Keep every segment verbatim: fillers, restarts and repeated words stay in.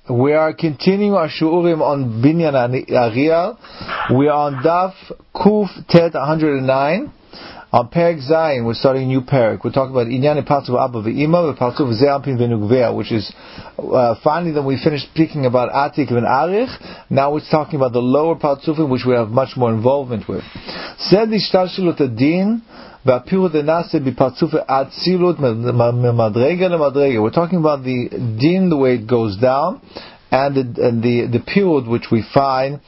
we are continuing our shu'urim on Binyan Ariel. We are on Daf Kuf Tet one hundred nine. On Perek Zayin, we're starting a new Perek. We're talking about Inyan Partzuf Abba Ve'ima, Partzuf Ze'ampin Ve'nugvea, which is uh, finally then we finished speaking about Atik and Arich. Now we're talking about the lower Partzufim, which we have much more involvement with. Said Ishtalshilut Adin. We're talking about the din, the way it goes down, and the and the, the period which we find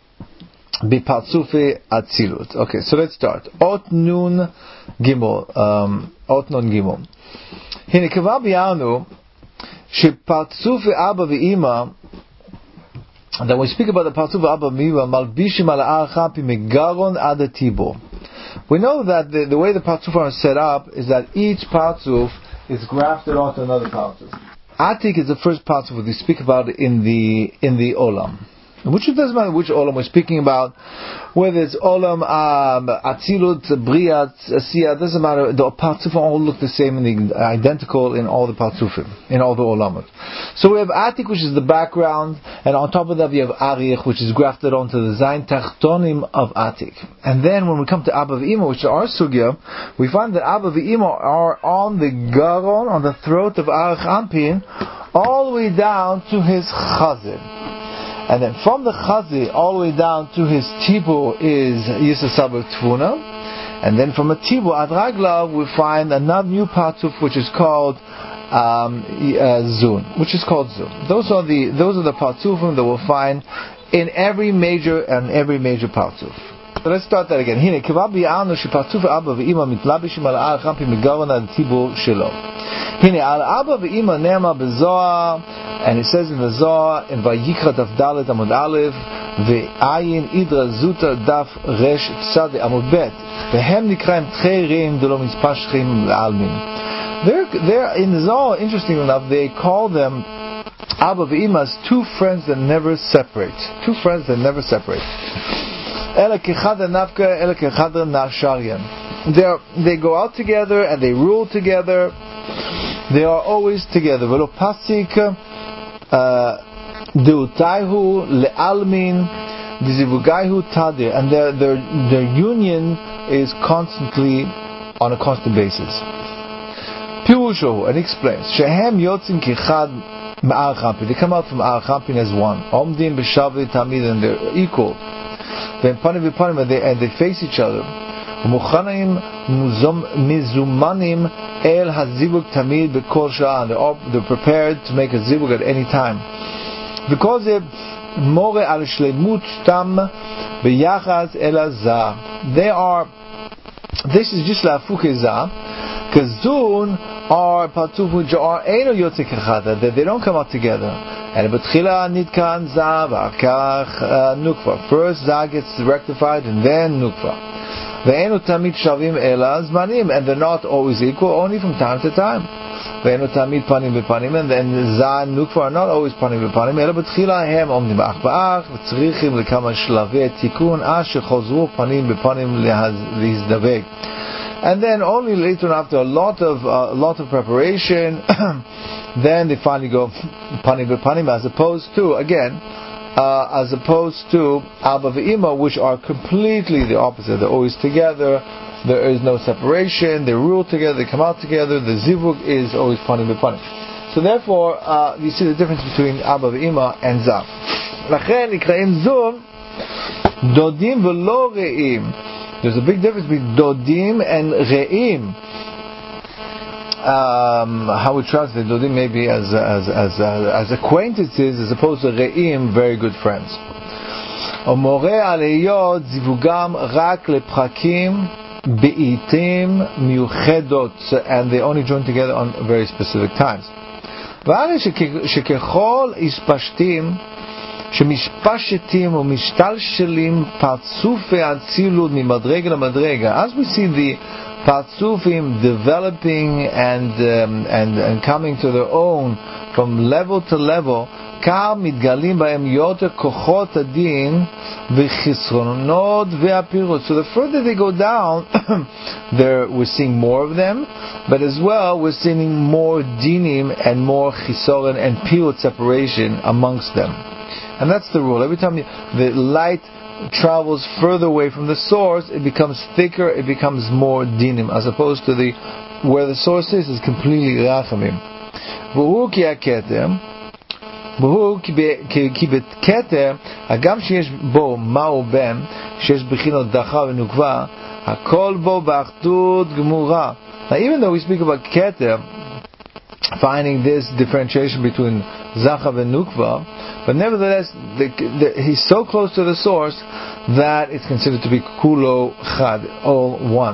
Bipatzufe Atzilut. Okay, so let's start. Ot Nun Gimel. Um, Ot Nun Gimel. Hine kava biyanu shepatzufe Abba ve'ima. Then we speak about the Patzufe Abba ve'ima malbishim ala archapi megaron ad tibor. We know that the, the way the Parzuf are set up is that each Parzuf is grafted onto another Parzuf. Atik is the first Parzuf we speak about in the in the Olam. Which it doesn't matter which Olam we're speaking about, whether it's Olam, um, Atzilut, Briat, Asiya, doesn't matter. The Parzufim all look the same and the, identical in all the Parzufim, in all the Olamot. So we have Atik, which is the background, and on top of that we have Arich, which is grafted onto the Zayin Tachtonim of Atik. And then when we come to Abba Ve'ima, which is our Sugya, we find that Abba Ve'ima are on the Garon, on the throat of Arich Ampin, all the way down to his Chazir. And then from the Chazi all the way down to his Tibur is Yisasabur Tvuna. And then from a Tibur Ad Raglav we find another new Parzuf which is called um, uh, Zun, which is called Zun. Those are the those are the Parzufim that we'll find in every major and every major Parzuf. So let's start that again. Hine keva biyanu sheparzuf Abba ve'ima mitlabishim al ar champi megaron ad Tibur shelo. Hine al Abba ve'ima nema bezohar, and it says in the Zohar in Vayikra Daf Dalet Amud Aleph ve'ayin idra zuta Daf Resh Tzad Amud Bet vehem nikraim tcherim delo mispashchim le'almin. They're they're in the Zohar. Interesting enough, they call them Abba ve'ima as two friends that never separate. Two friends that never separate. Ela kechad nafka, ela kechad nasharian. They they go out together and they rule together. They are always together. Velo pasik deutaihu lealmin dizivugaihu tadir, and their their their union is constantly on a constant basis. Pirusho, and explains shehem yotzin kechad ma'ar champi. They come out from ar champin as one. Omdim b'shavli tamid, and they're equal. Then panim v'panim, and they and they face each other. Muchanaim mizumanim el hazivuk tamid b'kol sha'ah. They're prepared to make a zivuk at any time. Because they more al shlemut tam b'yachaz el azah. They are. This is just la fukeza. Because Zun are patuf which are eino yotze kechada, that they don't come out together. And betchila nitkan za v'akach nukva. First za gets rectified and then nukva. Ve'enu tamid shavim ela zmanim, and they're not always equal, only from time to time. Ve'enu tamid panim bepanim, and then za and nukva are not always panim bepanim. Ela betchila hem omnim ba'ach ba'ach v'tzrichim lekama shlavei tikun asher chozru panim bepanim lehizdaveg. And then only later, after a lot of uh, a lot of preparation, then they finally go panim bepanim, as opposed to again, uh, as opposed to Abba ve'ima, which are completely the opposite. They're always together. There is no separation. They rule together. They come out together. The zivug is always panim bepanim. So therefore, uh, you see the difference between Abba ve'ima and Zav. Lachen ikraim zun dodim v'lo re'im. There's a big difference between Dodim and Re'im. Um, how we translate Dodim maybe as as as as, as acquaintances, as opposed to Re'im, very good friends. Omore aleyot zivugam rak lepchakim beitim miuchedot, and they only join together on very specific times. V'are shekechol ispashtim שמשפשתים ומשתלשלים פרצופי אצילות ממדרגה למדרגה. As we see the Parzufim developing and, um, and and coming to their own from level to level, בעיקר מתגלים בהם יותר כוחות הדין וחסרונות והפירוט. So the further they go down, there we're seeing more of them, but as well we're seeing more dinim and more chisoron and pirut separation amongst them. And that's the rule. Every time the light travels further away from the source, it becomes thicker, it becomes more dinim, as opposed to the where the source is is completely rachamim. V'hu ki haketer, v'hu ki beketer, hagam sheyesh bo ma'u ben, sheyesh b'chinot dacha v'nukva, hakol bo b'achdut gemura. Now, even though we speak about keter, finding this differentiation between zachav and nukva, but nevertheless, the, the, he's so close to the source that it's considered to be kulo chad, all one.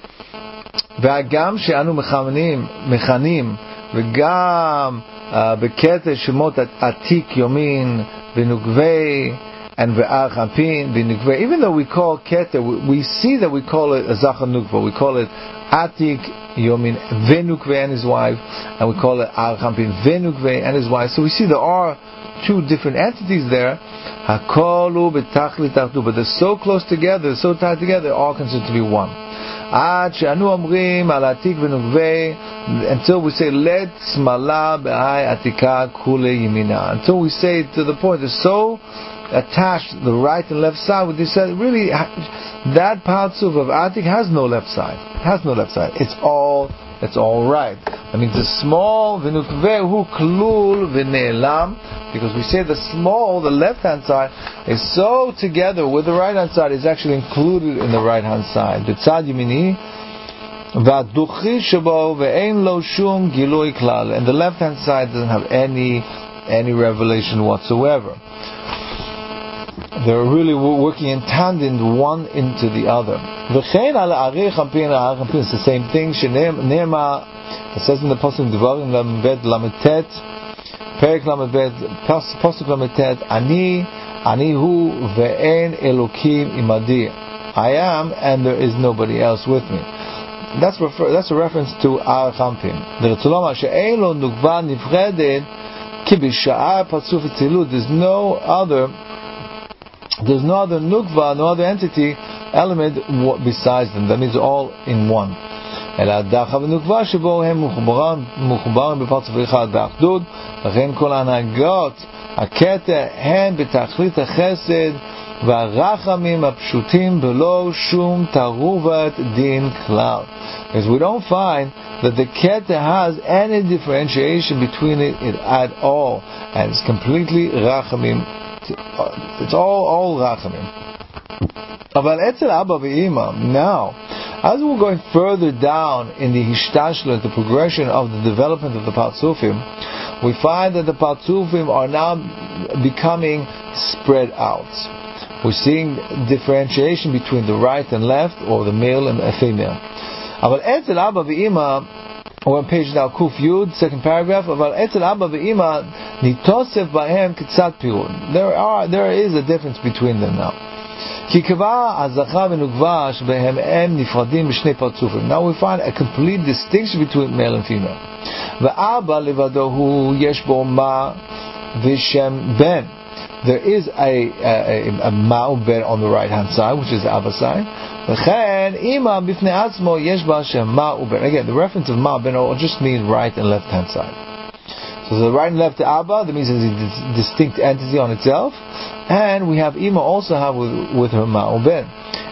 והגם שאנו מכנים, מכנים וגם בקטע שמות עתיק יומין ונוקבי and ve'ach anpin v'nukve, even though we call keter, we see that we call it a zachar nukva, we call it atik yomin v'nukve and his wife, and we call it ach anpin v'nukve and his wife. So we see there are two different entities there. Hakolu b'tachlit achdu, but they're so close together, so tied together, they're all considered to be one. Ad she'anu omrim al atik v'nukve, until we say let smala b'ai atika kule yimina, until we say to the point they're so attached the right and left side. What they said, really, that partsuf of Atik has no left side. It has no left side. It's all, it's all right. That means the small v'nukvehu klul v'ne'elam, because we say the small, the left hand side, is so together with the right hand side, is actually included in the right hand side. B'tzad yimini v'aduchi shabo ve'ein lo shum gilui klal, and the left hand side doesn't have any any revelation whatsoever. They're really working in tandem, one into the other. It's the same thing. It says in the Pasuk Devarim Lamed Lametet, Perek Lamed Pasuk Lametet, Ani Ani Hu ve'en Elokim imadi. I am, and there is nobody else with me. That's refer, that's a reference to Ar Champin. There's no other. There's no other nukva, no other entity, element besides them. That means all in one. אלא הדחה ונוקבה שבו הם מחוברים בפרצוף אחד באחדות, לכן כל ההנהגות הכתר הן בתכלית החסד והרחמים הפשוטים בלא שום תרובת דין כלל. Because we don't find that the keter has any differentiation between it, it at all, and it's completely rachamim. It's all all rachamim. But etzel Abba v'Ima, now, as we're going further down in the hishtashlut, the progression of the development of the Partsufim, we find that the Partsufim are now becoming spread out. We're seeing differentiation between the right and left, or the male and the female. But etzel Abba v'Ima, we're on page now Kuf Yud, second paragraph. But etzel Abba v'Ima nitosef bahem ketzat pirud. There are, there is a difference between them now. Ki kava hazacha v'nukva shebehem em nifradim b'shnei partzufim. Now we find a complete distinction between male and female. V'Abba levado hu yesh bo ma v'shem ben. There is a a, a, a ma'u ben on the right hand side, which is the Abba side. Again, the reference of ma ben will just mean right and left hand side. So the right and left Abba, that means it's a distinct entity on itself, and we have Ima also have with, with her ma ben.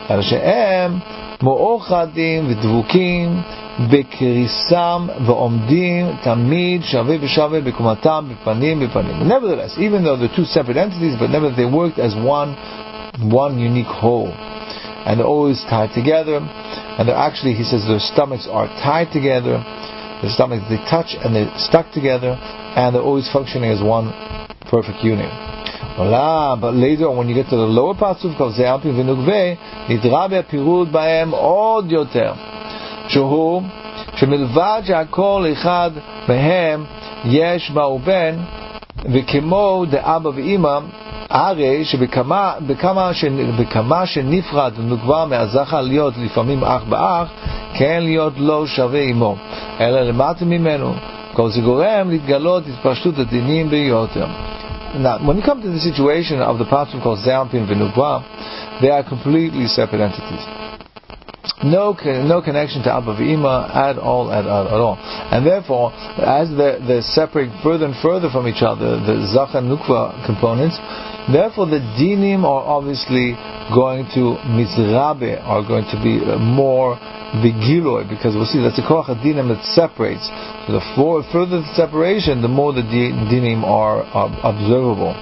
Nevertheless, even though they're two separate entities, but nevertheless they worked as one one unique whole. And they're always tied together, and they're actually, he says, their stomachs are tied together, their stomachs, they touch and they're stuck together, and they're always functioning as one perfect unit. But later on, when you get to the lower parts of Ze'alpi v'nukvei, nidra be'pirud ba'em od yoter, shehu, shemilvad she'akol echad mehem yesh ma'u ben, v'kemo de'aba v'ima, הרי שבכמה בכמה שנפרד נוקבה מהזכר להיות לפעמים אח באח, כן להיות לא שווה עמו, אלא למטה ממנו. כל זה גורם להתגלות התפשטות הדינים ביותר. now, when you come to the situation of the Patsuf called Ze'ampin V'Nukva, they are completely separate entities. No, no connection to Abba V'Ima at all, at, at, at all. And therefore, as they're, they're separating further and further from each other, the Zach and Nukva components, therefore the dinim are obviously going to Mizrabe, are going to be more Begiloi, because we'll see that's a Koach dinim that separates. So the for, further the separation, the more the dinim are, are observable.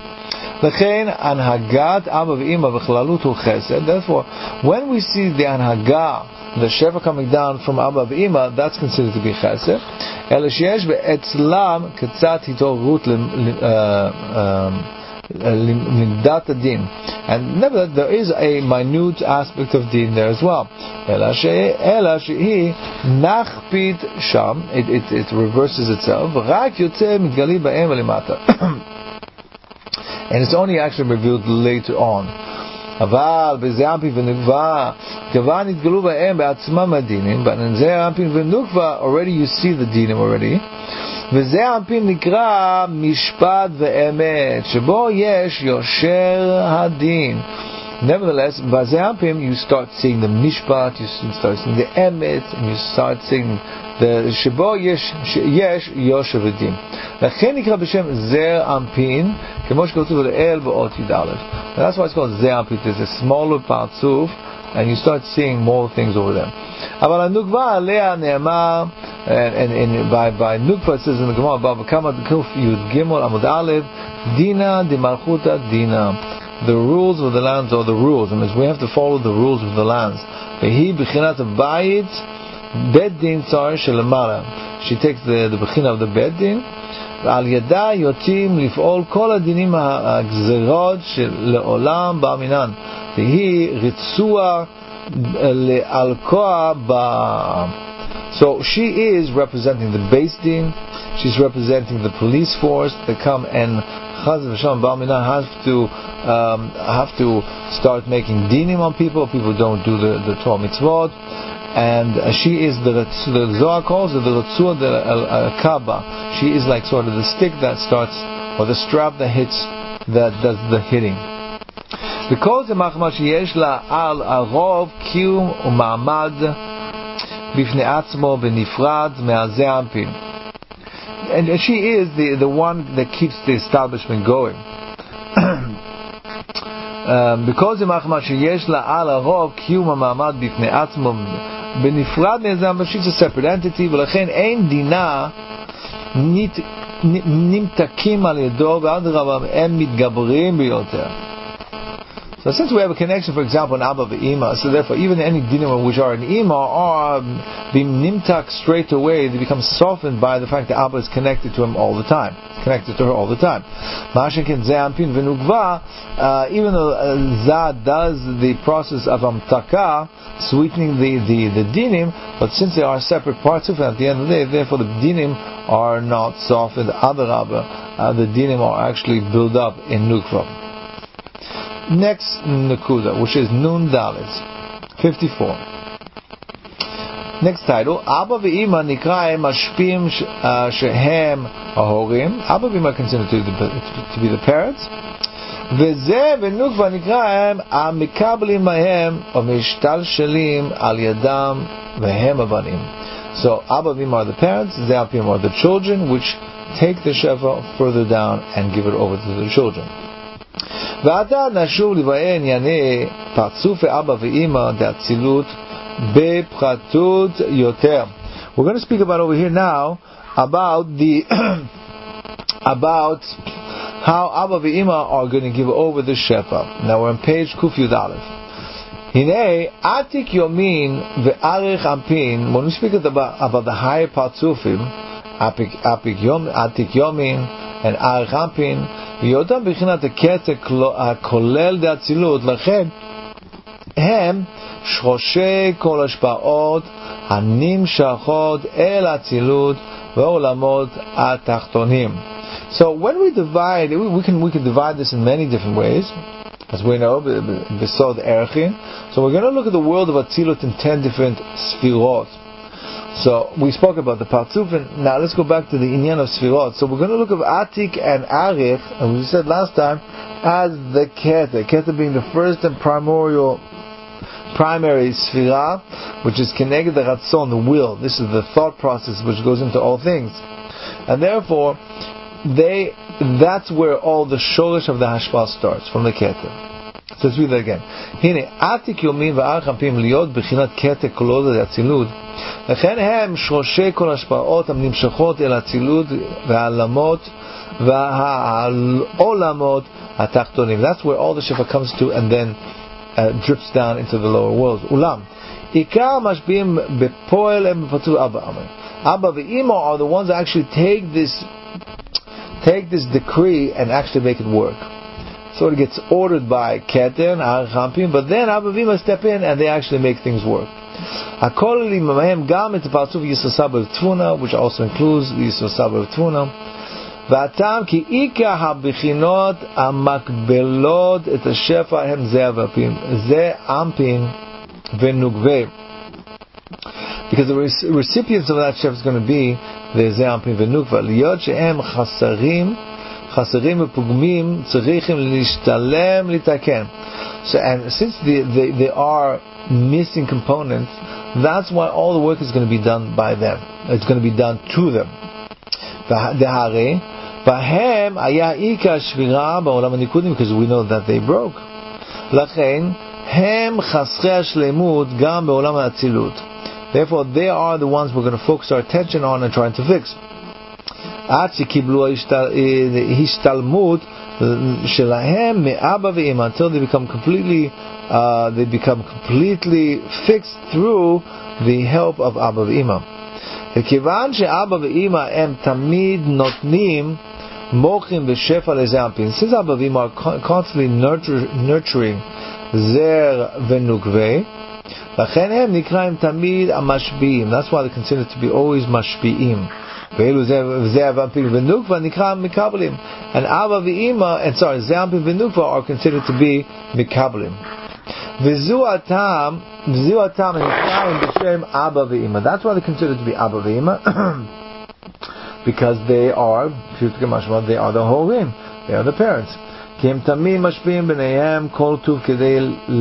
Therefore, when we see the Anhaga, the Shefa coming down from Abba V'Ima, that's considered to be Chesed. And nevertheless, there is a minute aspect of din there as well. It, it, it reverses itself. And it's only actually revealed later on. But in Ze'ampin V'Nukva, already you see the dinim already. V'Ze'ampin nikra mishpat ve'emet, shebo yesh yosher hadin. Nevertheless, V'Ze'ampin, you start seeing the mishpat, you start seeing the emet, and you start seeing the shebo yesh yesh yosher hadin. לכן נקרא בשם Ze'ampin, כמו שכתוב לאל באות י"א. That's why it's called Ze'ampin. There's a smaller Patsuf, and you start seeing more things over there. אבל הנוקבה עליה נאמר, and, and, and by, by Nukva it says in the Gemara, Bava Kama Kuf Yud Gimel Amud Aleph, Dina de Malchuta Dina. The rules of the lands are the rules. That means we have to follow the rules of the lands. Vehi B'chinat Bayit Bed Din Tsar Shelemara. She takes the, the B'china of the Bed Din. ועל ידה יוצאים לפעול כל הדינים הגזרות שלעולם באמינן, והיא ריצוע לאלקוע ב... So she is representing the base din, she's representing the police force that come and Chaz v'Shalom ba'aminan have to um, have to start making dinim on people, people don't do the, the Torah mitzvot. And uh, she is the, the Zohar calls her the Ritzua de Al-Kaba. She is like sort of the stick that starts, or the strap that hits, that does the hitting. Because the Machma sheyesh la al arov kiyum u'ma'amad bifnei atzmo benifrad me'aze'ampin. And she is the, the one that keeps the establishment going. um, because the Machma sheyesh la al arov kiyum u'ma'amad bifnei atzmo benifrad me'aze'ampin, she's a separate entity, ולכן אין דינה נמתקים על ידו ואדרבה הם מתגברים ביותר. So since we have a connection, for example, in Abba v'Ima, so therefore even any dinim which are in Ima are being nimtak straight away, they become softened by the fact that Abba is connected to him all the time, connected to her all the time. Ma'ashenkin Ze'ampin v'Nukva, even though uh, Zad does the process of amtaka, sweetening the, the, the dinim, but since they are separate parts of it, at the end of the day, therefore the dinim are not softened. Other Abba, uh, the dinim are actually built up in Nukva. Next Nakuda, which is Nun Dalet, fifty-four. Next title, Abba v'Ima nikraim mashpim shehem ahorim. Abba v'Ima considered to, to be the parents. V'zeh v'Nukva nikraim amikablim mahem o mishtalshelim al yadam v'hem avanim. So Abba v'Ima are the parents, Ze'ampin are the children, which take the shefa further down and give it over to the children. ועתה נשוב לבאר ענייני פרצופי אבא ואמא דאצילות בפרטות יותר. We're going to speak about over here now about the about how Abba ואמא are going to give over the shefa. Now we're on page Kuf Yud Aleph. הנה עתיק יומין וארך אנפין. When we speak about, about the higher פרצופים, עתיק יומין and ארך אנפין, ויותם בחינת הקטע הכולל דאצילות, לכן הם שורשי כל השפעות הנמשכות אל אצילות ועולמות התחתונים. So when we divide, we can we can divide this in many different ways, as we know, besod erchin. So we're going to look at the world of Atzilut in ten different sfirot. So we spoke about the Partzuf, and now let's go back to the Inyan of Sfirot. So we're going to look at Atik and Arich, and we said last time, as the Keter. Keter being the first and primordial, primary Sfirah, which is Keneged the Ratzon, the will. This is the thought process which goes into all things. And therefore, they that's where all the Shorish of the Hashpah starts, from the Keter. So let's read that again. Hine, Atik Yomim v'Arich Ampim liot b'chinat Keter kolod ha'tzilud. לכן הם שורשי כל השפעות הנמשכות אל הצילות והעלמות והעולמות התחתונים. That's where all the Shefa comes to and then uh, drips down into the lower worlds. אולם, עיקר המשפיעים בפועל הם בפרצוף אבא. Abba ואמא are the ones that actually take this take this decree and actually make it work. So it gets ordered by Keter and Arich Ampim, but then Abba ואמא step in and they actually make things work. הכל מהם גם את הפרצוף יסוד סבא ותבונה, which also includes יסוד סבא ותבונה, והטעם כי עיקר הבחינות המקבלות את השפע הם זה אבפים, זה אmpim ונוגבה. Because the recipients of that shefa is going to be the זה אmpim ונוגבה, להיות שהם חסרים, חסרים ופוגמים, צריכים להשתלם לתקן. So, and since they, they, they are missing components, that's why all the work is going to be done by them. It's going to be done to them. Because we know that they broke. Therefore, they are the ones we're going to focus our attention on and trying to fix. Until they become completely uh, they become completely fixed through the help of Abba ve'Ima. וכיוון שאבא ואמא הם תמיד נותנים מוחים ושפע לזה אנפין, since Abba ve'Ima are constantly nurture, nurturing זר ונוגבה, לכן הם נקראים תמיד המשפיעים. That's why they're considered to be always משפיעים. ואילו זה אנפין ונוגבה נקרא מקבלים. And Abba ve'Ima, and sorry, זה אנפין ונוגבה are considered to be מקבלים. וזו הטעם, וזו הטעם נקראים בשם אבא ואמא. That's why they're considered to be אבא ואמא, because they are, they are the horim, they are the parents. כי הם תמיד משפיעים ביניהם כל טוב כדי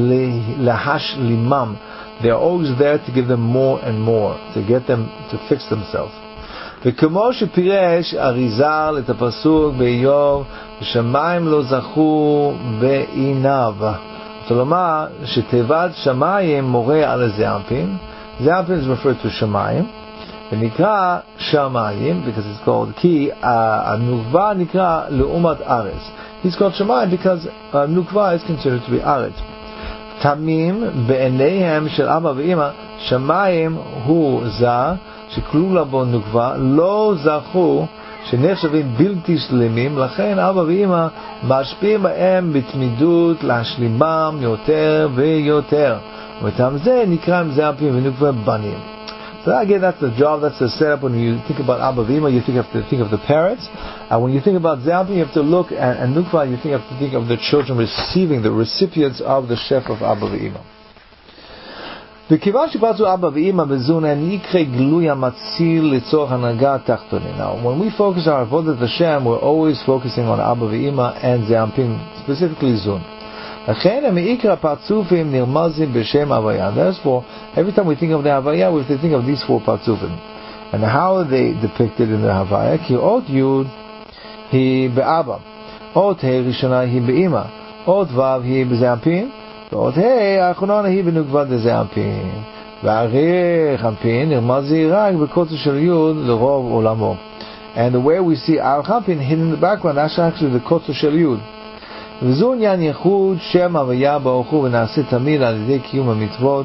להשלימם. They are always there to give them more and more, to get them to fix themselves. וכמו שפירש אריזל את הפסוק באיוב, ושמיים לא זכו בעיניו. כלומר, שתיבת שמיים מורה על זה אנפין. זה אנפין is referred to שמיים, ונקרא שמיים, because it's called, כי הנוקבה נקרא לעומת ארץ. He's called שמיים because הנוקבה is considered to be ארץ. תמים בעיניהם של אבא ואמא, שמיים הוא זה שכלולה בו נוקבה, לא זכו שנחשבים בלתי שלמים, לכן אבא ואמא משפיעים בהם בתמידות להשלימם יותר ויותר. ומטעם זה נקראים זה אנפים ונוקבה בנים. So again, that's the job, that's the setup. When you think about Abba ve'Ima, you think have to think of the parents. And when you think about Ze'ampim, you have to look at, and Nukva, you think have to think of the children receiving, the recipients of the shefa of Abba ve'Ima. וכיוון שפרצו אבא ואמא בזון הם יקרה גלוי המציל לצורך הנהגה התחתונים. Now, when we focus our avodat Hashem, we're always focusing on אבא ואמא and Ze'ampim, specifically זון. לכן הם יקרה פרצופים נרמזים בשם הוויה. Therefore, every time we think of the Havaya, we have to think of these four partzufim. And how are they depicted in the Havaya? כי אות י' היא באבא, אות ה' ראשונה היא באמא, אות ו' היא בזעפין, ואות ה' האחרונה היא בנוקבה דזעפין. והאריך אנפין נרמז רק בקוצר של י' לרוב עולמו. And the way we see אריך אנפין hidden in the background, that's actually the קוצר של י'. וזו עניין ייחוד שם הוויה ברוך הוא ונעשה תמיד על ידי קיום המצוות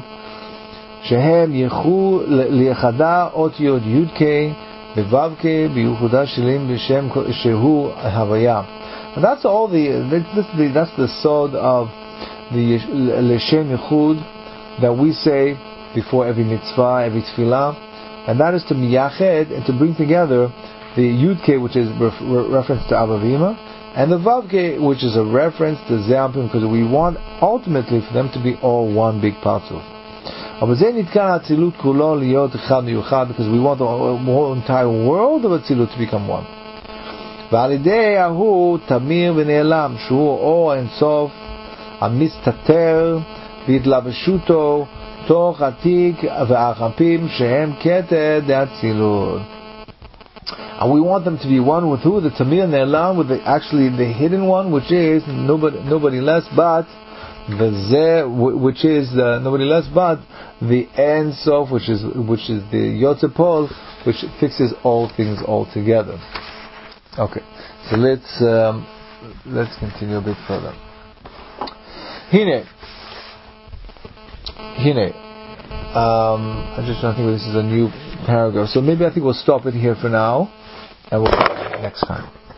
שהם ייחוד ליחדה אות י' י' כ' וו' כ' בייחודה שלהם בשם שהוא הוויה. And that's all the that's the that's the sod of the לשם ייחוד that we say before every mitzvah, every tefillah, and that is to miyached and to bring together the yud k, which is re- re- reference to Abba ve'Ima, and the vav k, which is a reference to Ze'ampim, because we want ultimately for them to be all one big partzuf. אבל זה נתקן האצילות כולו להיות אחד מיוחד, because we want the whole entire world of אצילות to become one. ועל ידי ההוא תמיר ונעלם, שהוא אור האינסוף המסתתר והתלבשותו תוך עתיק והחפים שהם כתר דאצילות. And we want them to be one with who? The Tamir Ne'elam, with the, actually the hidden one, which is nobody, nobody less but the Zeh, which is the, nobody less but the Ein Sof, which is which is the Yotze Pol, which fixes all things all together. Okay, so let's um, let's continue a bit further. Hine, Hine. Um, I'm just trying to think if this is a new paragraph, so maybe I think we'll stop it here for now. And we'll see you next time.